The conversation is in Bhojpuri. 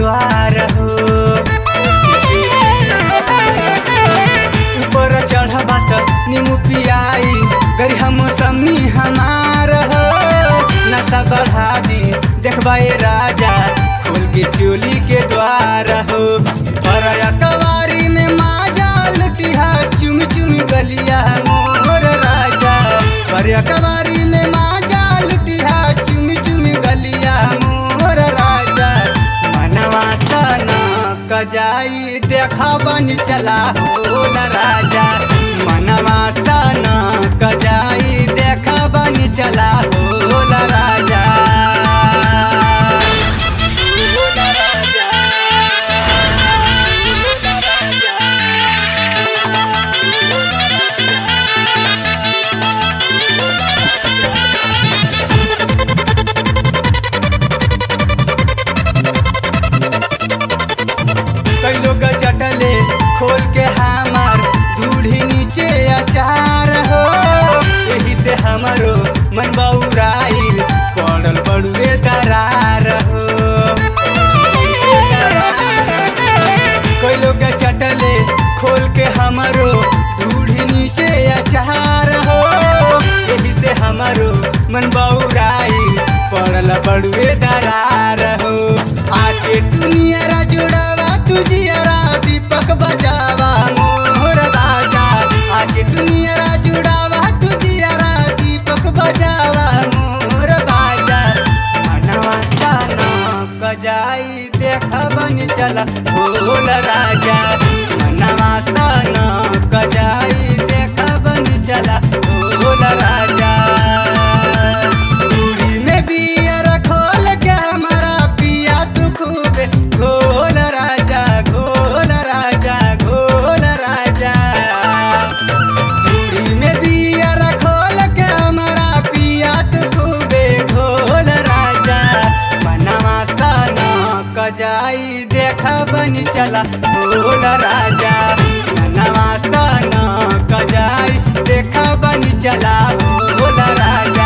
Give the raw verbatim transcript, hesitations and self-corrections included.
द्वार हो। ऊपर चढ़बा त नीमू पियाई गरिहा मौसमी हमार हो। नशा बढ़ा दी देखबा ए राजा खोल के चोली के द्वार हो। पर कवारी में माजा लुटिहा चुम चुम गलिया मोर राजा। पर कवारी में माजा लुटिहा चुम चुम गलिया मोर राजा। मनवा सन कजाई देखा बनी चला होला राजा। मनवा सन कजाई देखा बनी चला होला राजा। कई लोग चटले खोल के हमार दूढ़ी नीचे अचार हो। यही से हमारो मन बउराइल पड़ल बड़ुए दरार हो। कई लोग चटले खोल के हमारो दूढ़ी नीचे अचार हो। यही से हमारो मन बउराइल पड़ल बड़ुए दरार हो। आके दुनिया जुड़ावा तुझियरा दीपक बजावा मोर राजा। आके दुनिया जुड़ावा तुझियरा दीपक बजावा मोर राजा। मनवा सन कजाई देखा बनी चला होला राजा। मनवा सन कजाई देखा बनी चला होला राजा। दूरी में बियर खोल के हमारा पिया तू खूब घोल राजा घोल राजा घोल राजा। दूरी में बियर खोल के हमारा पिया तू खूबे घोल राजा। मनवा सन कजाई देखा बनी चला घोल राजा। मनवा सन कजाई देखा बनी चला घोल राजा।